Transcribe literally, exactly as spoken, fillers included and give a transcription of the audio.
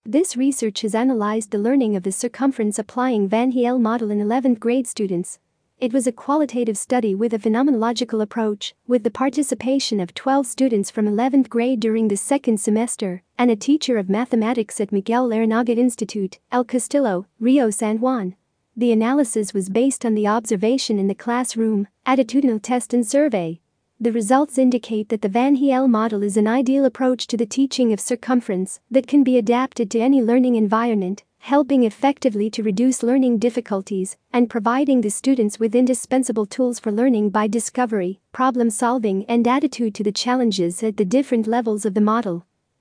This research has analyzed the learning of the circumference applying Van Heel model in eleventh grade students. It was a qualitative study with a phenomenological approach, with the participation of twelve students from eleventh grade during the second semester, and a teacher of mathematics at Miguel Larrañaga Institute, El Castillo, Rio San Juan. The analysis was based on the observation in the classroom, attitudinal test and survey. The results indicate that the Van Heel model is an ideal approach to the teaching of circumference that can be adapted to any learning environment, helping effectively to reduce learning difficulties and providing the students with indispensable tools for learning by discovery, problem solving, and attitude to the challenges at the different levels of the model.